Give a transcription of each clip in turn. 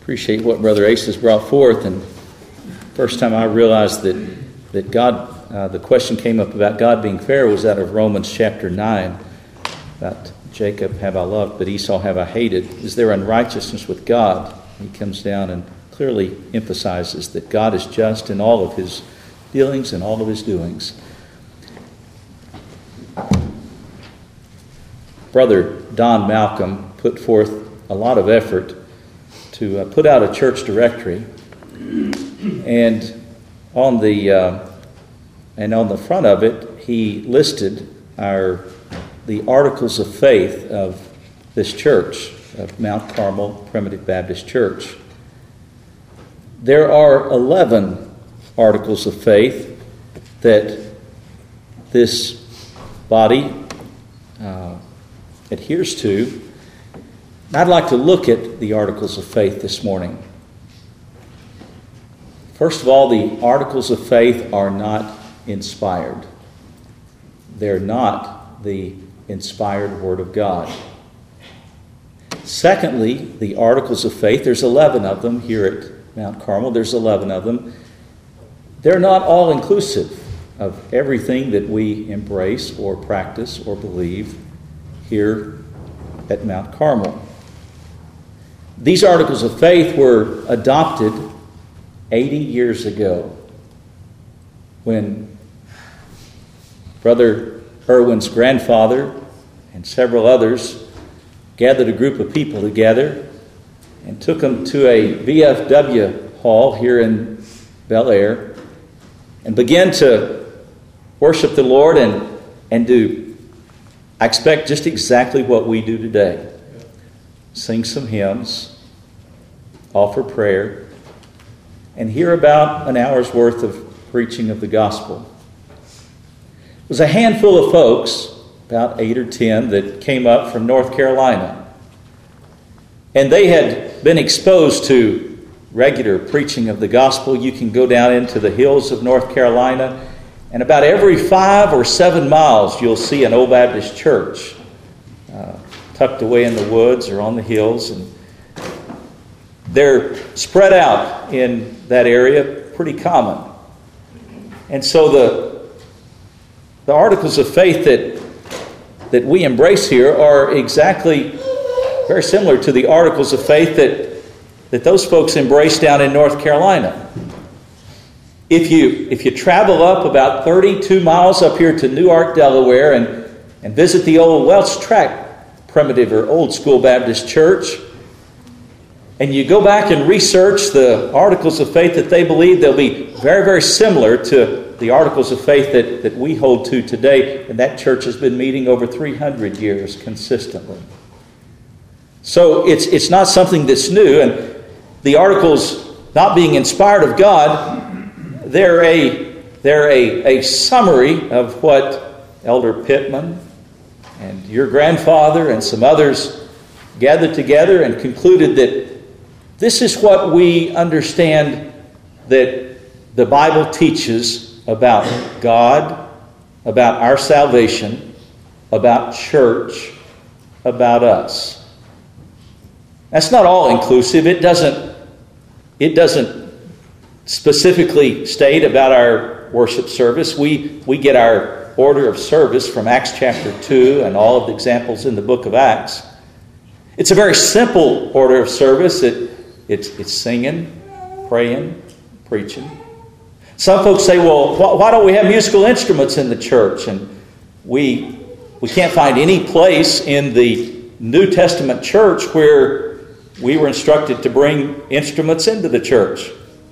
Appreciate what Brother Ace has brought forth. And first time I realized that God, the question came up about God being fair was out of Romans chapter 9. About Jacob have I loved, but Esau have I hated. Is there unrighteousness with God? He comes down and clearly emphasizes that God is just in all of his dealings and all of his doings. Brother Don Malcolm put forth a lot of effort to put out a church directory, and on the front of it he listed the articles of faith of this church, of Mount Carmel Primitive Baptist Church. There are 11 articles of faith that this body adheres to. I'd like to look at the articles of faith this morning. First of all, the articles of faith are not inspired. They're not the inspired Word of God. Secondly, the articles of faith, there's 11 of them here at Mount Carmel. There's 11 of them. They're not all inclusive of everything that we embrace or practice or believe here at Mount Carmel. These articles of faith were adopted 80 years ago when Brother Irwin's grandfather and several others gathered a group of people together and took them to a VFW hall here in Bel Air and began to worship the Lord and do, I expect, just exactly what we do today. Sing some hymns, offer prayer, and hear about an hour's worth of preaching of the gospel. It was a handful of folks, about 8 or 10, that came up from North Carolina. And they had been exposed to regular preaching of the gospel. You can go down into the hills of North Carolina, and about every 5 or 7 miles you'll see an old Baptist church tucked away in the woods or on the hills. And they're spread out in that area, pretty common. And so the articles of faith that we embrace here are exactly very similar to the articles of faith that those folks embraced down in North Carolina. If you travel up about 32 miles up here to Newark, Delaware, and visit the old Welch Tract Primitive or Old School Baptist Church, and you go back and research the articles of faith that they believe, they'll be very, very similar to the articles of faith that we hold to today. And that church has been meeting over 300 years consistently. So it's not something that's new. And the articles not being inspired of God, they're a summary of what Elder Pittman and your grandfather and some others gathered together and concluded that this is what we understand that the Bible teaches about God, about our salvation, about church, about us. That's not all inclusive. It doesn't specifically state about our worship service. We get our order of service from Acts chapter 2 and all of the examples in the book of Acts. It's a very simple order of service. It's singing, praying, preaching. Some folks say, well, why don't we have musical instruments in the church? And we can't find any place in the New Testament church where we were instructed to bring instruments into the church.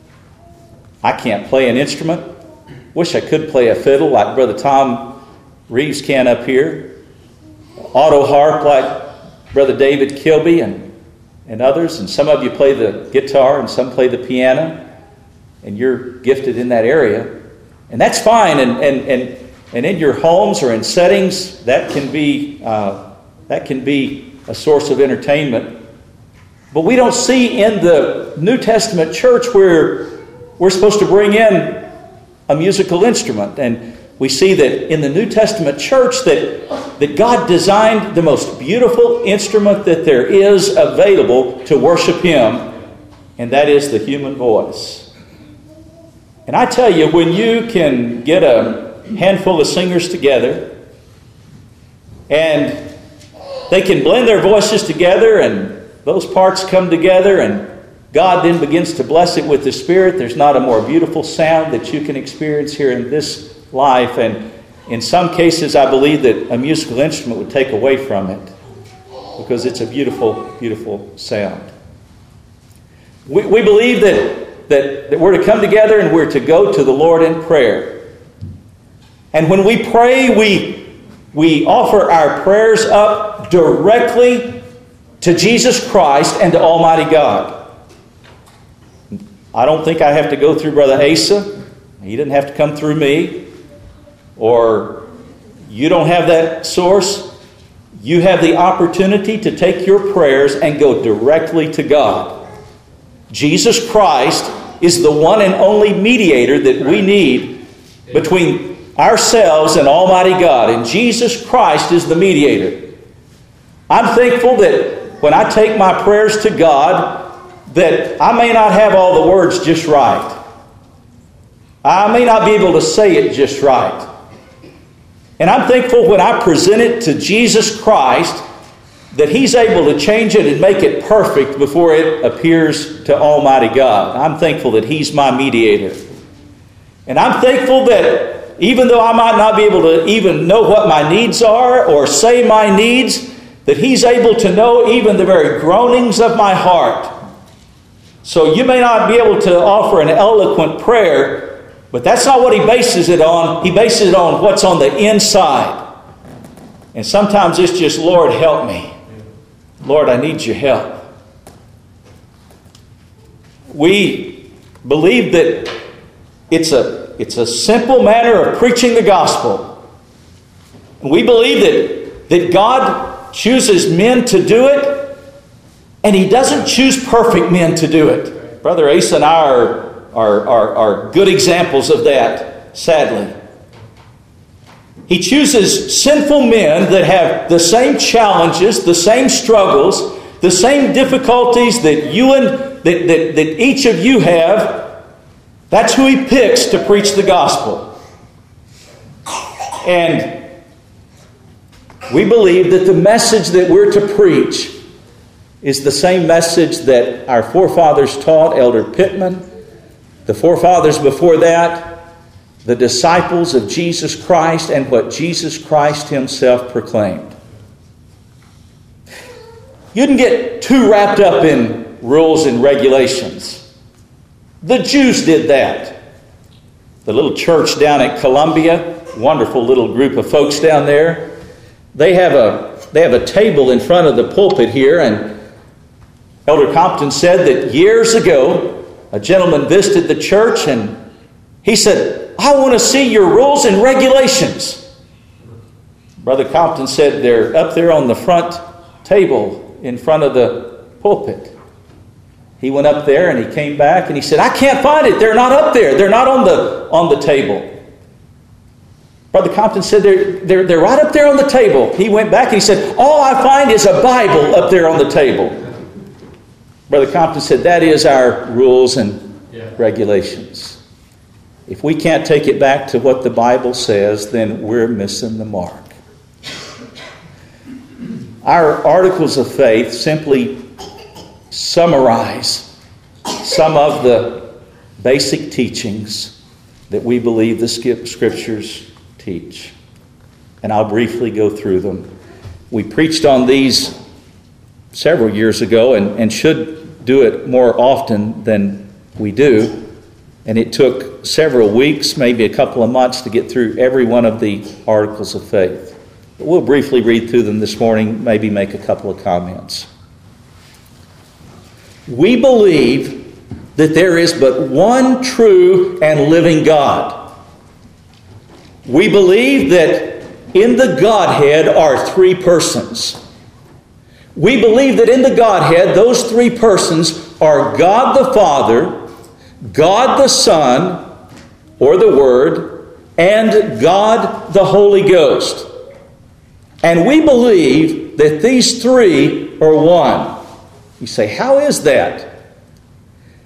I can't play an instrument. Wish I could play a fiddle like Brother Tom Reeves can up here. Auto harp like Brother David Kilby and others. And some of you play the guitar and some play the piano. And you're gifted in that area. And that's fine. And in your homes or in settings, that can be a source of entertainment. But we don't see in the New Testament church where we're supposed to bring in a musical instrument. And we see that in the New Testament church that God designed the most beautiful instrument that there is available to worship Him. and that is the human voice. And I tell you, when you can get a handful of singers together and they can blend their voices together and those parts come together and God then begins to bless it with the Spirit, there's not a more beautiful sound that you can experience here in this life. And in some cases, I believe that a musical instrument would take away from it because it's a beautiful, beautiful sound. We believe that we're to come together and we're to go to the Lord in prayer. And when we pray, we offer our prayers up directly to Jesus Christ and to Almighty God. I don't think I have to go through Brother Asa. He didn't have to come through me. Or you don't have that source. You have the opportunity to take your prayers and go directly to God. Jesus Christ is the one and only mediator that we need between ourselves and Almighty God. And Jesus Christ is the mediator. I'm thankful that when I take my prayers to God, that I may not have all the words just right. I may not be able to say it just right. And I'm thankful when I present it to Jesus Christ that He's able to change it and make it perfect before it appears to Almighty God. I'm thankful that He's my mediator. And I'm thankful that even though I might not be able to even know what my needs are or say my needs, that He's able to know even the very groanings of my heart. So you may not be able to offer an eloquent prayer, but that's not what He bases it on. He bases it on what's on the inside. And sometimes it's just, Lord, help me. Lord, I need your help. We believe that it's a simple manner of preaching the gospel. We believe that God chooses men to do it, and He doesn't choose perfect men to do it. Brother Asa and I are good examples of that, sadly. He chooses sinful men that have the same challenges, the same struggles, the same difficulties that that each of you have. That's who He picks to preach the gospel. And we believe that the message that we're to preach is the same message that our forefathers taught, Elder Pittman, the forefathers before that, the disciples of Jesus Christ, and what Jesus Christ Himself proclaimed. You didn't get too wrapped up in rules and regulations. The Jews did that. The little church down at Columbia, wonderful little group of folks down there, they have a table in front of the pulpit here, and Elder Compton said that years ago, a gentleman visited the church and he said, I want to see your rules and regulations. Brother Compton said they're up there on the front table in front of the pulpit. He went up there and he came back and he said, I can't find it. They're not up there. They're not on the table. Brother Compton said, they're right up there on the table. He went back and he said, all I find is a Bible up there on the table. Brother Compton said, that is our rules and regulations. If we can't take it back to what the Bible says, then we're missing the mark. Our articles of faith simply summarize some of the basic teachings that we believe the Scriptures teach. And I'll briefly go through them. We preached on these several years ago and should do it more often than we do. And it took several weeks, maybe a couple of months to get through every one of the articles of faith. But we'll briefly read through them this morning, maybe make a couple of comments. We believe that there is but one true and living God. We believe that in the Godhead are three persons. We believe that in the Godhead, those three persons are God the Father, God the Son, or the Word, and God the Holy Ghost. And we believe that these three are one. You say, how is that?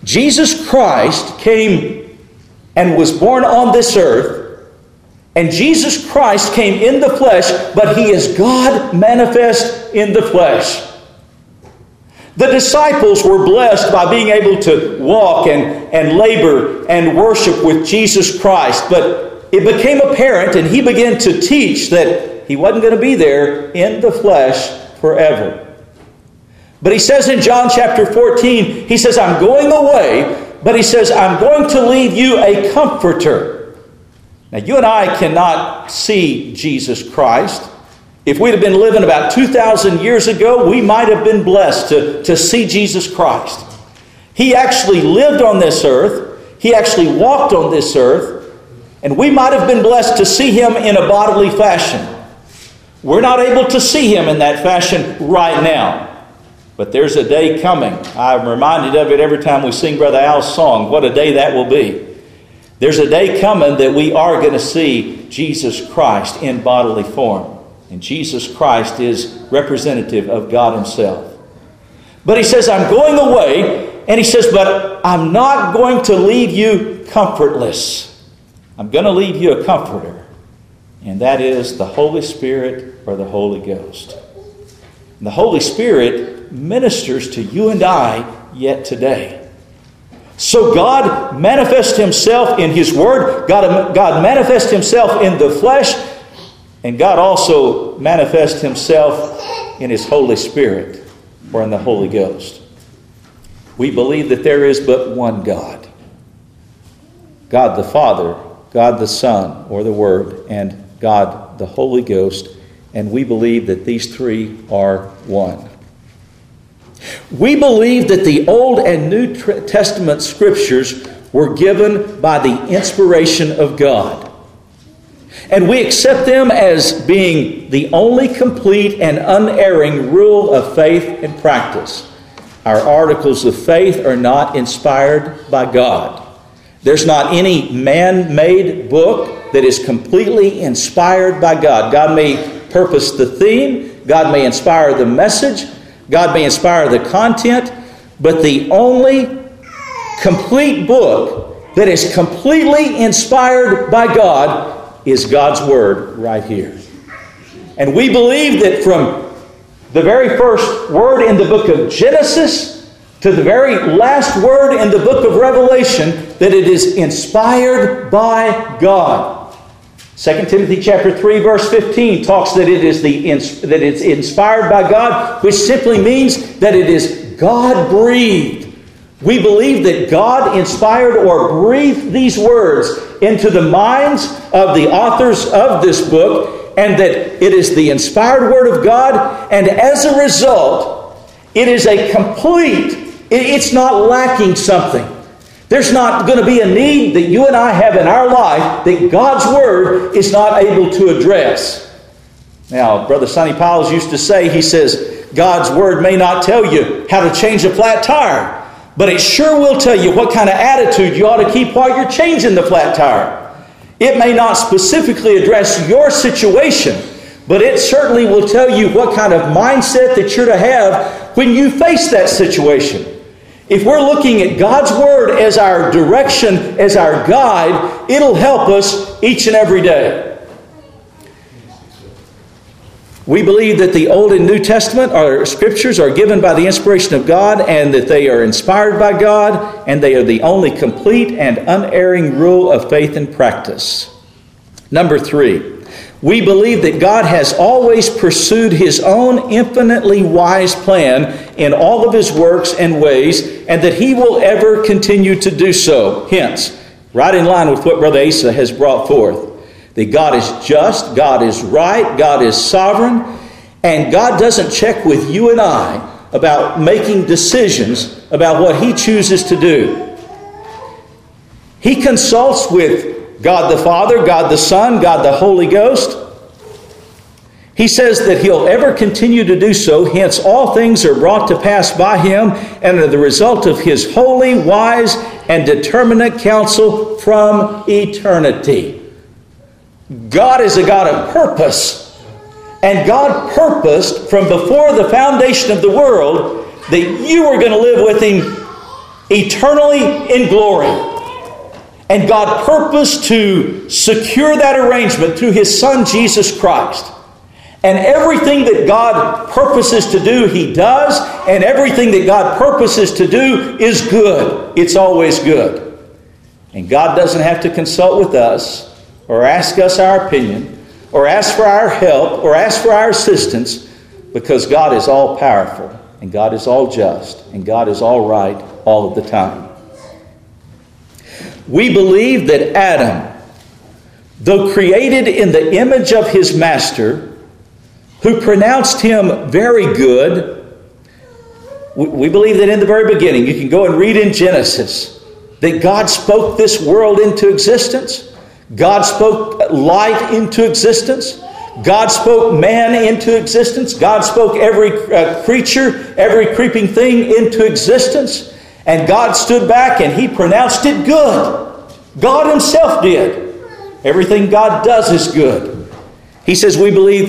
Jesus Christ came and was born on this earth, and Jesus Christ came in the flesh, but He is God manifest in the flesh. The disciples were blessed by being able to walk and labor and worship with Jesus Christ, but it became apparent, and He began to teach that He wasn't going to be there in the flesh forever. But He says in John chapter 14, He says, I'm going away, but He says, I'm going to leave you a comforter. Now, you and I cannot see Jesus Christ. If we'd have been living about 2,000 years ago, we might have been blessed to see Jesus Christ. He actually lived on this earth. He actually walked on this earth. And we might have been blessed to see Him in a bodily fashion. We're not able to see Him in that fashion right now. But there's a day coming. I'm reminded of it every time we sing Brother Al's song. What a day that will be. There's a day coming that we are going to see Jesus Christ in bodily form. And Jesus Christ is representative of God Himself. But He says, I'm going away. And He says, but I'm not going to leave you comfortless. I'm going to leave you a comforter. And that is the Holy Spirit or the Holy Ghost. And the Holy Spirit ministers to you and I yet today. So God manifests Himself in His Word. God manifests Himself in the flesh. And God also manifests Himself in His Holy Spirit or in the Holy Ghost. We believe that there is but one God. God the Father, God the Son or the Word, and God the Holy Ghost. And we believe that these three are one. We believe that the Old and New Testament Scriptures were given by the inspiration of God. And we accept them as being the only complete and unerring rule of faith and practice. Our articles of faith are not inspired by God. There's not any man-made book that is completely inspired by God. God may purpose the theme. God may inspire the message. God may inspire the content, but the only complete book that is completely inspired by God is God's Word right here. And we believe that from the very first word in the book of Genesis to the very last word in the book of Revelation, that it is inspired by God. 2 Timothy chapter 3 verse 15 talks that it's inspired by God, which simply means that it is God-breathed. We believe that God inspired or breathed these words into the minds of the authors of this book, and that it is the inspired Word of God, and as a result, it is a complete, it's not lacking something. There's not going to be a need that you and I have in our life that God's Word is not able to address. Now, Brother Sonny Piles used to say, he says, God's Word may not tell you how to change a flat tire, but it sure will tell you what kind of attitude you ought to keep while you're changing the flat tire. It may not specifically address your situation, but it certainly will tell you what kind of mindset that you're to have when you face that situation. If we're looking at God's Word as our direction, as our guide, it'll help us each and every day. We believe that the Old and New Testament Scriptures are given by the inspiration of God, and that they are inspired by God, and they are the only complete and unerring rule of faith and practice. Number 3. We believe that God has always pursued His own infinitely wise plan in all of His works and ways, and that He will ever continue to do so. Hence, right in line with what Brother Asa has brought forth, that God is just, God is right, God is sovereign, and God doesn't check with you and I about making decisions about what He chooses to do. He consults with God the Father, God the Son, God the Holy Ghost. He says that He'll ever continue to do so, hence all things are brought to pass by Him and are the result of His holy, wise, and determinate counsel from eternity. God is a God of purpose, and God purposed from before the foundation of the world that you were going to live with Him eternally in glory. And God purposed to secure that arrangement through His Son, Jesus Christ. And everything that God purposes to do, He does. And everything that God purposes to do is good. It's always good. And God doesn't have to consult with us or ask us our opinion or ask for our help or ask for our assistance, because God is all powerful and God is all just and God is all right all of the time. We believe that Adam, though created in the image of his master, who pronounced him very good, we believe that in the very beginning, you can go and read in Genesis, that God spoke this world into existence. God spoke light into existence. God spoke man into existence. God spoke every creature, every creeping thing into existence. And God stood back and He pronounced it good. God Himself did. Everything God does is good. It says we believe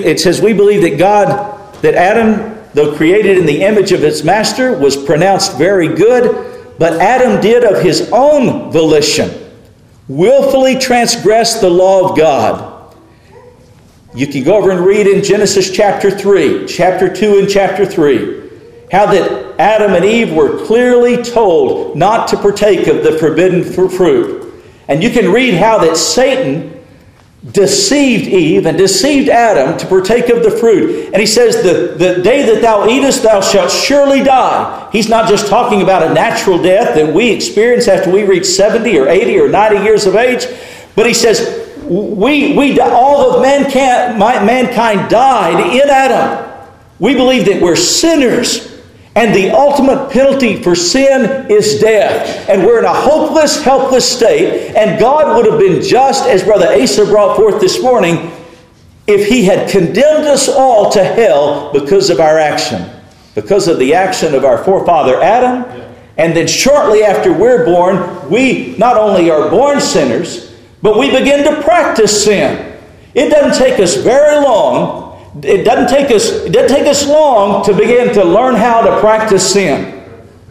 that Adam, though created in the image of his master, was pronounced very good, but Adam did of his own volition willfully transgress the law of God. You can go over and read in Genesis chapter 3, chapter 2 and chapter 3, how that Adam and Eve were clearly told not to partake of the forbidden fruit. And you can read how that Satan deceived Eve and deceived Adam to partake of the fruit. And he says, the day that thou eatest, thou shalt surely die. He's not just talking about a natural death that we experience after we reach 70 or 80 or 90 years of age. But he says, all of mankind died in Adam. We believe that we're sinners, and the ultimate penalty for sin is death. And we're in a hopeless, helpless state. And God would have been just, as Brother Asa brought forth this morning, if He had condemned us all to hell because of our action. Because of the action of our forefather Adam. And then shortly after we're born, we not only are born sinners, but we begin to practice sin. It doesn't take us very long. It doesn't take us long to begin to learn how to practice sin.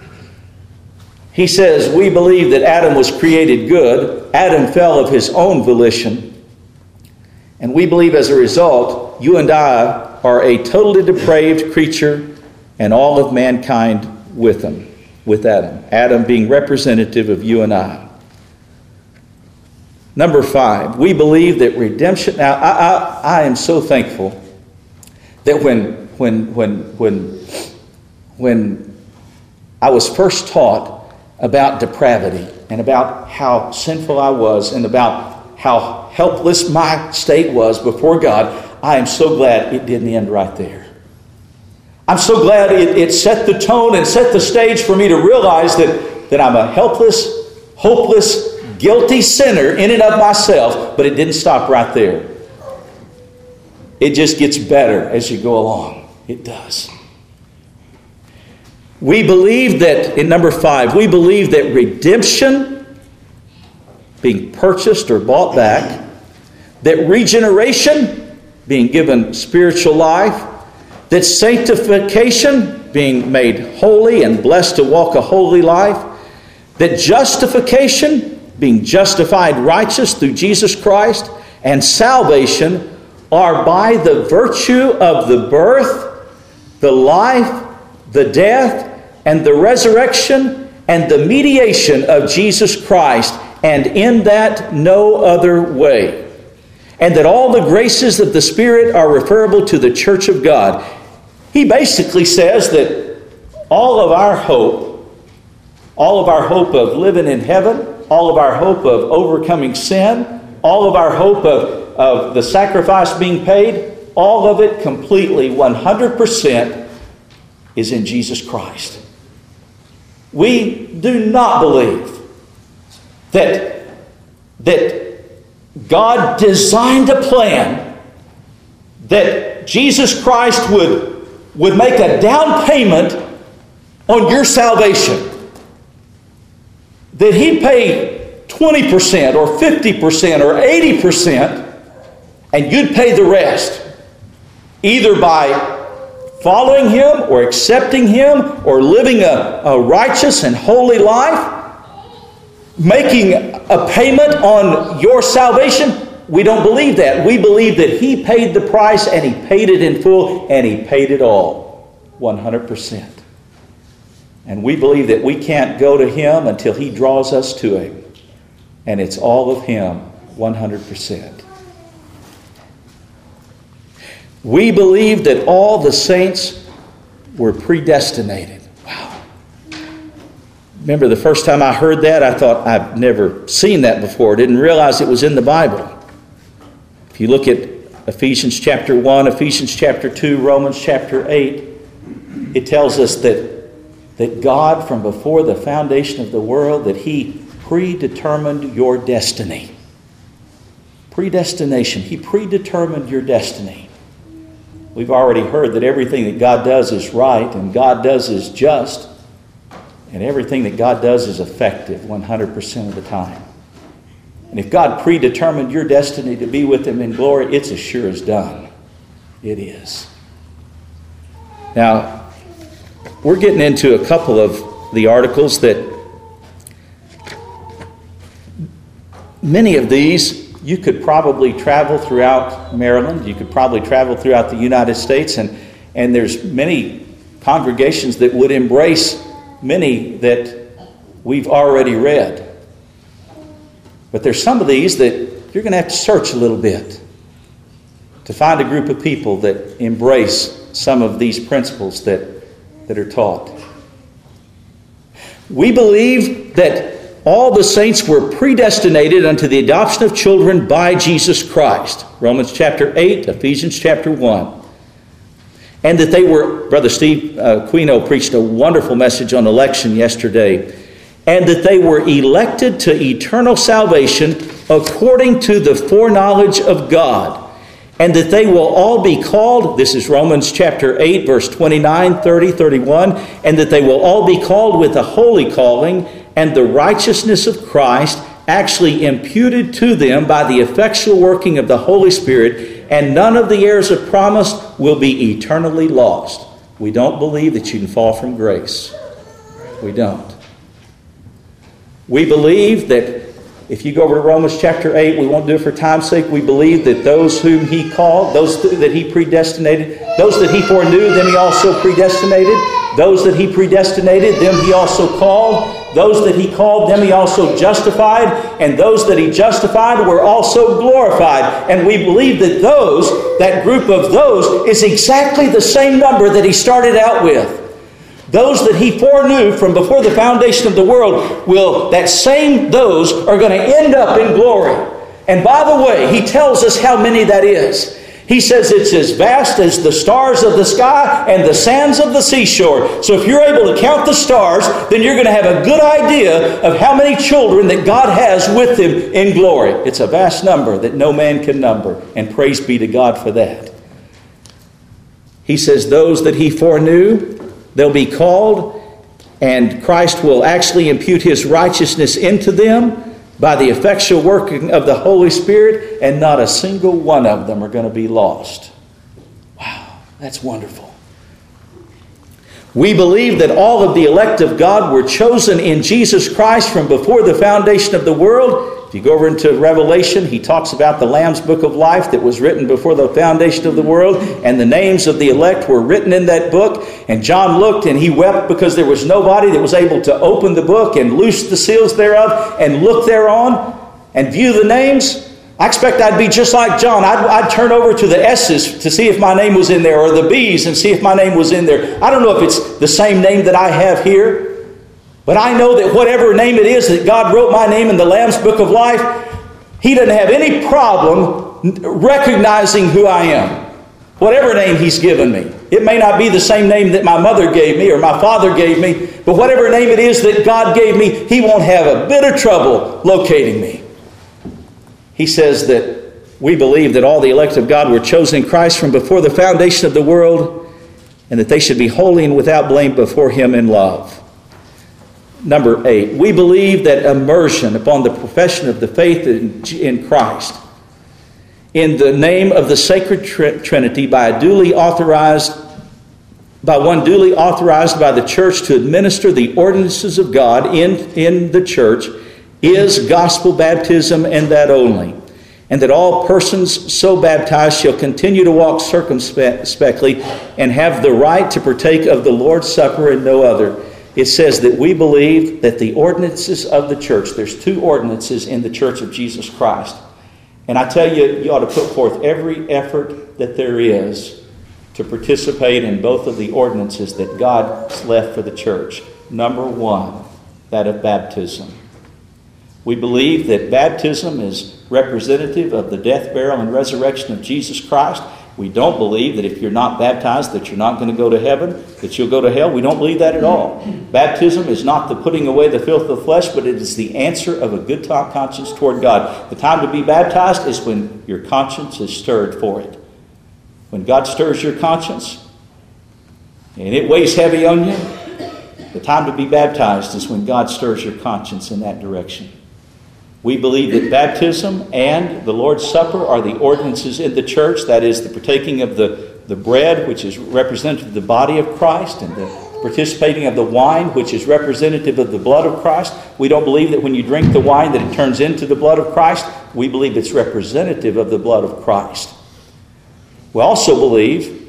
He says, we believe that Adam was created good. Adam fell of his own volition. And we believe as a result, you and I are a totally depraved creature, and all of mankind with him, with Adam. Adam being representative of you and I. Number 5, we believe that redemption. Now, I am so thankful that when I was first taught about depravity and about how sinful I was and about how helpless my state was before God, I am so glad it didn't end right there. I'm so glad it set the tone and set the stage for me to realize that I'm a helpless, hopeless, guilty sinner in and of myself, but it didn't stop right there. It just gets better as you go along. It does. We believe that, in number 5, we believe that redemption, being purchased or bought back, that regeneration, being given spiritual life, that sanctification, being made holy and blessed to walk a holy life, that justification, being justified righteous through Jesus Christ, and salvation are by the virtue of the birth, the life, the death, and the resurrection, and the mediation of Jesus Christ, and in that no other way. And that all the graces of the Spirit are referable to the church of God. He basically says that all of our hope of living in heaven, all of our hope of overcoming sin, all of our hope of the sacrifice being paid, all of it completely, 100%, is in Jesus Christ. We do not believe that God designed a plan that Jesus Christ would make a down payment on your salvation. That He'd pay 20% or 50% or 80%, and you'd pay the rest, either by following Him or accepting Him or living a righteous and holy life, making a payment on your salvation. We don't believe that. We believe that He paid the price, and He paid it in full, and He paid it all, 100%. And we believe that we can't go to Him until He draws us to Him. And it's all of Him, 100%. We believe that all the saints were predestinated. Wow. Remember the first time I heard that, I thought, I've never seen that before. Didn't realize it was in the Bible. If you look at Ephesians chapter 1, Ephesians chapter 2, Romans chapter 8, it tells us that God, from before the foundation of the world, that He predetermined your destiny. Predestination. He predetermined your destiny. We've already heard that everything that God does is right, and God does is just, and everything that God does is effective 100% of the time. And if God predetermined your destiny to be with Him in glory, it's as sure as done. It is. Now, we're getting into a couple of the articles that many of these you could probably travel throughout Maryland. You could probably travel throughout the United States. And there's many congregations that would embrace many that we've already read. But there's some of these that you're going to have to search a little bit to find a group of people that embrace some of these principles that are taught. We believe that all the saints were predestinated unto the adoption of children by Jesus Christ. Romans chapter 8, Ephesians chapter 1. And that they were, Brother Steve Quino preached a wonderful message on election yesterday. And that they were elected to eternal salvation according to the foreknowledge of God. And that they will all be called, this is Romans chapter 8, verse 29, 30, 31, and that they will all be called with a holy calling, and the righteousness of Christ actually imputed to them by the effectual working of the Holy Spirit, and none of the heirs of promise will be eternally lost. We don't believe that you can fall from grace. We don't. We believe that if you go over to Romans chapter 8, we won't do it for time's sake. We believe that those whom He called, those that He predestinated, those that He foreknew, them He also predestinated. Those that He predestinated, them He also called. Those that He called, them He also justified. And those that He justified were also glorified. And we believe that that group of those, is exactly the same number that He started out with. Those that He foreknew from before the foundation of the world, those are going to end up in glory. And by the way, He tells us how many that is. He says it's as vast as the stars of the sky and the sands of the seashore. So if you're able to count the stars, then you're going to have a good idea of how many children that God has with Him in glory. It's a vast number that no man can number. And praise be to God for that. He says those that He foreknew, they'll be called, and Christ will actually impute His righteousness into them by the effectual working of the Holy Spirit, and not a single one of them are going to be lost. Wow, that's wonderful. We believe that all of the elect of God were chosen in Jesus Christ from before the foundation of the world. If you go over into Revelation, he talks about the Lamb's Book of Life that was written before the foundation of the world, and the names of the elect were written in that book. And John looked and he wept because there was nobody that was able to open the book and loose the seals thereof and look thereon and view the names. I expect I'd be just like John. I'd turn over to the S's to see if my name was in there, or the B's and see if my name was in there. I don't know if it's the same name that I have here. But I know that whatever name it is that God wrote my name in the Lamb's Book of Life, He doesn't have any problem recognizing who I am. Whatever name He's given me. It may not be the same name that my mother gave me or my father gave me, but whatever name it is that God gave me, He won't have a bit of trouble locating me. He says that we believe that all the elect of God were chosen in Christ from before the foundation of the world, and that they should be holy and without blame before Him in love. Number 8, we believe that immersion upon the profession of the faith in Christ, in the name of the sacred Trinity, by a duly authorized by one duly authorized by the church to administer the ordinances of God in the church is gospel baptism, and that only. And that all persons so baptized shall continue to walk circumspectly and have the right to partake of the Lord's Supper and no other. It says that we believe that the ordinances of the church, there's 2 ordinances in the Church of Jesus Christ. And I tell you, you ought to put forth every effort that there is to participate in both of the ordinances that God's left for the church. Number 1, that of baptism. We believe that baptism is representative of the death, burial, and resurrection of Jesus Christ. We don't believe that if you're not baptized that you're not going to go to heaven, that you'll go to hell. We don't believe that at all. Baptism is not the putting away the filth of the flesh, but it is the answer of a good conscience toward God. The time to be baptized is when your conscience is stirred for it. When God stirs your conscience and it weighs heavy on you, the time to be baptized is when God stirs your conscience in that direction. We believe that baptism and the Lord's Supper are the ordinances in the church. That is the partaking of the bread, which is representative of the body of Christ, and the participating of the wine, which is representative of the blood of Christ. We don't believe that when you drink the wine that it turns into the blood of Christ. We believe it's representative of the blood of Christ. We also believe,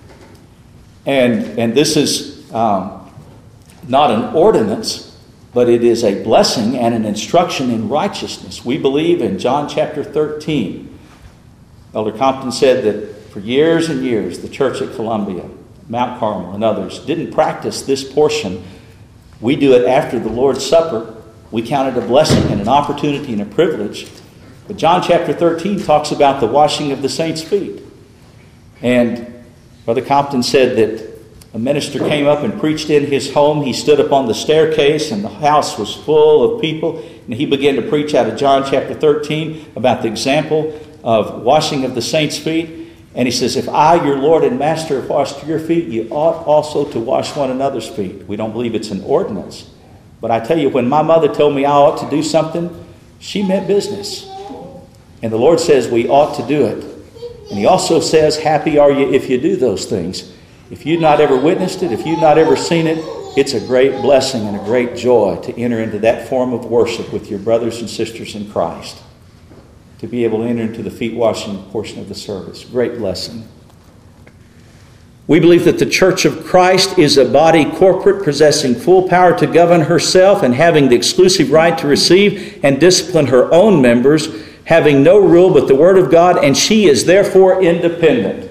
and this is not an ordinance, but it is a blessing and an instruction in righteousness. We believe in John chapter 13. Elder Compton said that for years and years, the church at Columbia, Mount Carmel, and others didn't practice this portion. We do it after the Lord's Supper. We count it a blessing and an opportunity and a privilege. But John chapter 13 talks about the washing of the saints' feet. And Brother Compton said that a minister came up and preached in his home. He stood up on the staircase and the house was full of people. And he began to preach out of John chapter 13 about the example of washing of the saints' feet. And he says, if I, your Lord and Master, have washed your feet, you ought also to wash one another's feet. We don't believe it's an ordinance. But I tell you, when my mother told me I ought to do something, she meant business. And the Lord says we ought to do it. And He also says, happy are you if you do those things. If you've not ever witnessed it, if you've not ever seen it, it's a great blessing and a great joy to enter into that form of worship with your brothers and sisters in Christ. To be able to enter into the feet washing portion of the service. Great blessing. We believe that the Church of Christ is a body corporate possessing full power to govern herself and having the exclusive right to receive and discipline her own members, having no rule but the Word of God, and she is therefore independent.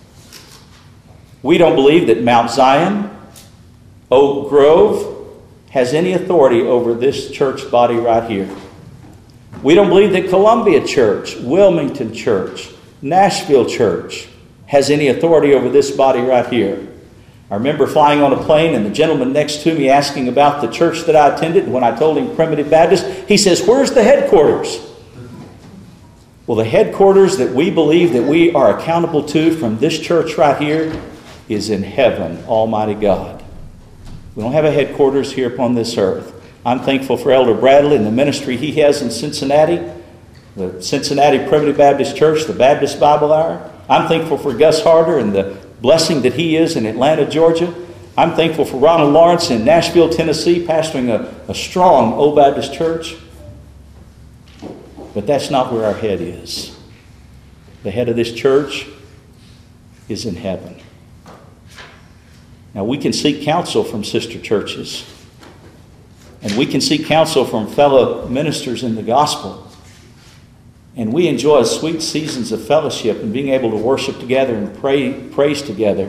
We don't believe that Mount Zion, Oak Grove, has any authority over this church body right here. We don't believe that Columbia Church, Wilmington Church, Nashville Church has any authority over this body right here. I remember flying on a plane and the gentleman next to me asking about the church that I attended. And when I told him Primitive Baptist, he says, where's the headquarters? Well, the headquarters that we believe that we are accountable to from this church right here is in heaven, Almighty God. We don't have a headquarters here upon this earth. I'm thankful for Elder Bradley and the ministry he has in Cincinnati, the Cincinnati Primitive Baptist Church, the Baptist Bible Hour. I'm thankful for Gus Harder and the blessing that he is in Atlanta, Georgia. I'm thankful for Ronald Lawrence in Nashville, Tennessee, pastoring a strong Old Baptist church. But that's not where our head is. The head of this church is in heaven. Now, we can seek counsel from sister churches. And we can seek counsel from fellow ministers in the gospel. And we enjoy sweet seasons of fellowship and being able to worship together and praise together.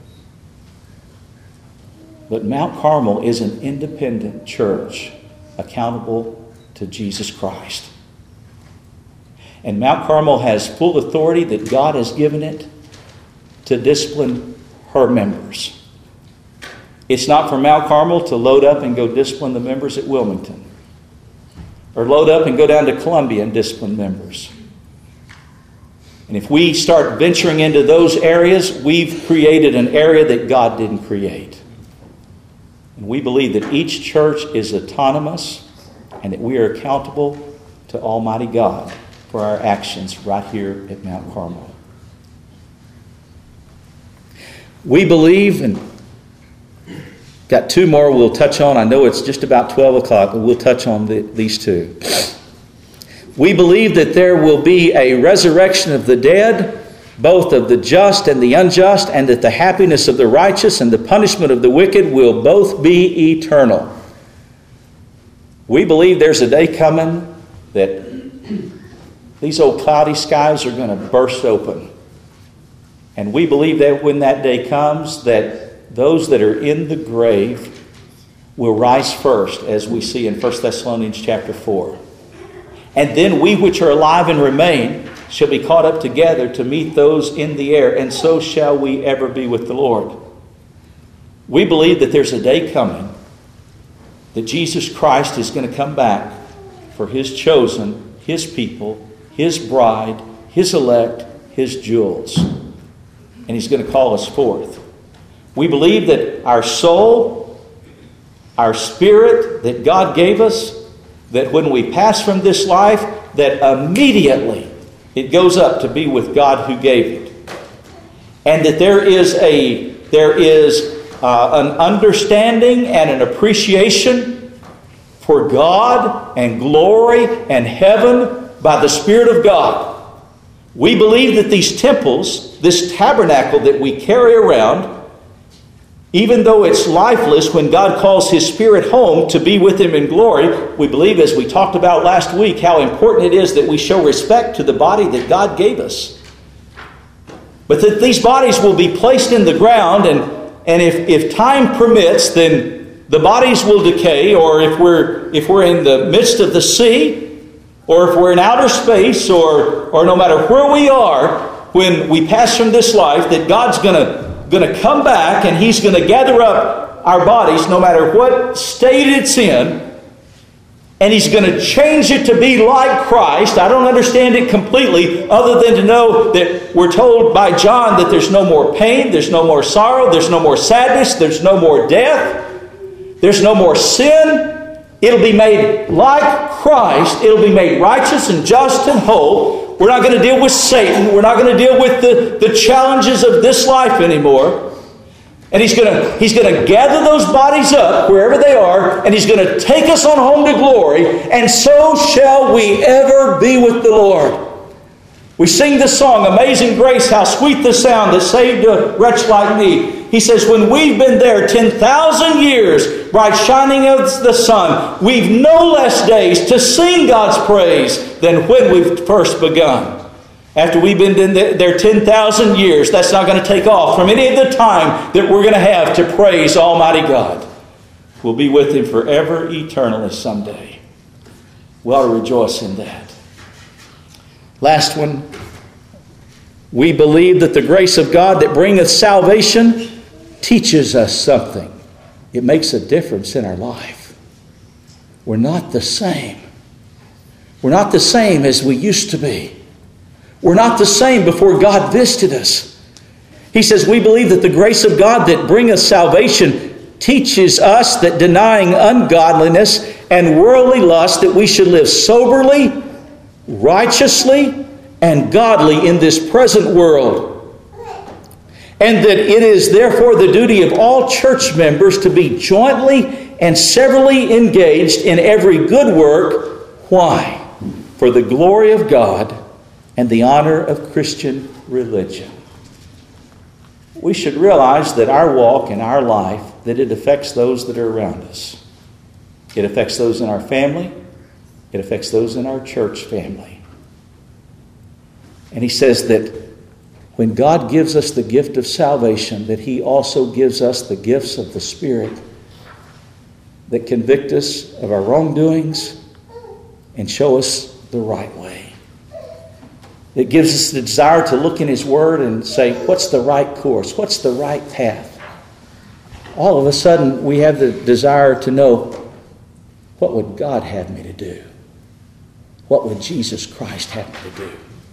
But Mount Carmel is an independent church accountable to Jesus Christ. And Mount Carmel has full authority that God has given it to discipline her members. It's not for Mount Carmel to load up and go discipline the members at Wilmington. Or load up and go down to Columbia and discipline members. And if we start venturing into those areas, we've created an area that God didn't create. And we believe that each church is autonomous and that we are accountable to Almighty God for our actions right here at Mount Carmel. We believe, and Got two more we'll touch on. I know it's just about 12 o'clock, but we'll touch on these two. We believe that there will be a resurrection of the dead, both of the just and the unjust, and that the happiness of the righteous and the punishment of the wicked will both be eternal. We believe there's a day coming that these old cloudy skies are going to burst open. And we believe that when that day comes, that those that are in the grave will rise first, as we see in 1 Thessalonians chapter 4. And then we which are alive and remain shall be caught up together to meet those in the air, and so shall we ever be with the Lord. We believe that there's a day coming that Jesus Christ is going to come back for His chosen, His people, His bride, His elect, His jewels. And He's going to call us forth. We believe that our soul, our spirit that God gave us, that when we pass from this life, that immediately it goes up to be with God who gave it. And that there is an understanding and an appreciation for God and glory and heaven by the Spirit of God. We believe that these temples, this tabernacle that we carry around, even though it's lifeless, when God calls His Spirit home to be with Him in glory, we believe, as we talked about last week, how important it is that we show respect to the body that God gave us. But that these bodies will be placed in the ground, and if time permits, then the bodies will decay, or if we're in the midst of the sea, or if we're in outer space, or no matter where we are, when we pass from this life, that God's going to come back, and He's going to gather up our bodies no matter what state it's in, and He's going to change it to be like Christ. I don't understand it completely, other than to know that we're told by John that there's no more pain, there's no more sorrow, there's no more sadness, there's no more death, there's no more sin. It'll be made like Christ. It'll be made righteous and just and whole. We're not going to deal with Satan. We're not going to deal with the challenges of this life anymore. And He's going to gather those bodies up wherever they are, and He's going to take us on home to glory, and so shall we ever be with the Lord. We sing this song, Amazing Grace, how sweet the sound that saved a wretch like me. He says, when we've been there 10,000 years, bright shining as the sun, we've no less days to sing God's praise than when we've first begun. After we've been there 10,000 years, that's not going to take off from any of the time that we're going to have to praise Almighty God. We'll be with Him forever, eternally someday. We ought to rejoice in that. Last one. We believe that the grace of God that bringeth salvation teaches us something. It makes a difference in our life. We're not the same. We're not the same as we used to be. We're not the same before God visited us. He says, we believe that the grace of God that bringeth salvation teaches us that denying ungodliness and worldly lust, that we should live soberly, righteously, and godly in this present world. And that it is therefore the duty of all church members to be jointly and severally engaged in every good work. Why? For the glory of God and the honor of Christian religion. We should realize that our walk and our life, that it affects those that are around us. It affects those in our family. It affects those in our church family. And he says that when God gives us the gift of salvation, that He also gives us the gifts of the Spirit that convict us of our wrongdoings and show us the right way. That gives us the desire to look in His Word and say, what's the right course? What's the right path? All of a sudden, we have the desire to know, what would God have me to do? What would Jesus Christ have me to do?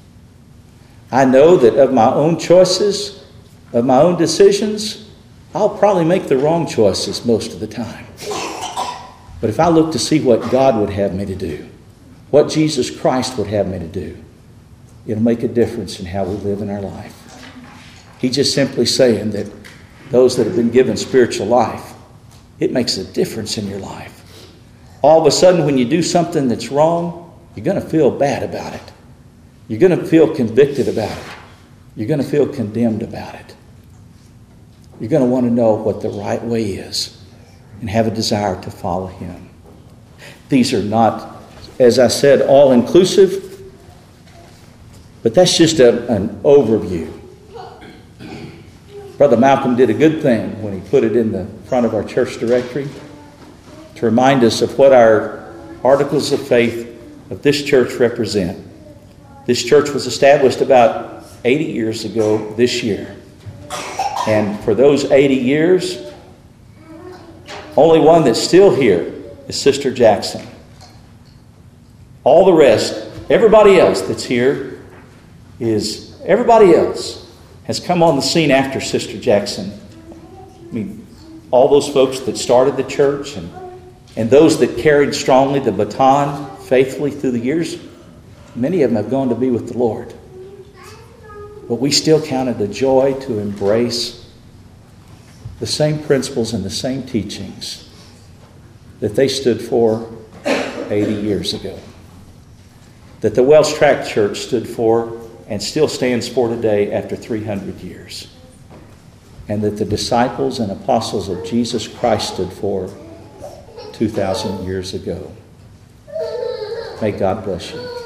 I know that of my own choices, of my own decisions, I'll probably make the wrong choices most of the time. But if I look to see what God would have me to do, what Jesus Christ would have me to do, it'll make a difference in how we live in our life. He's just simply saying that those that have been given spiritual life it makes a difference in your life. All of a sudden, when you do something that's wrong, you're going to feel bad about it. You're going to feel convicted about it. You're going to feel condemned about it. You're going to want to know what the right way is and have a desire to follow Him. These are not, as I said, all-inclusive, but that's just an overview. Brother Malcolm did a good thing when he put it in the front of our church directory to remind us of what our articles of faith of this church represent. This church was established about 80 years ago this year. And for those 80 years, only one that's still here is Sister Jackson. All the rest, everybody else that's here everybody else has come on the scene after Sister Jackson. I mean, all those folks that started the church and those that carried strongly the baton faithfully through the years, many of them have gone to be with the Lord. But we still count it a joy to embrace the same principles and the same teachings that they stood for 80 years ago. That the Wells Tract Church stood for and still stands for today after 300 years. And that the disciples and apostles of Jesus Christ stood for 2,000 years ago. May God bless you.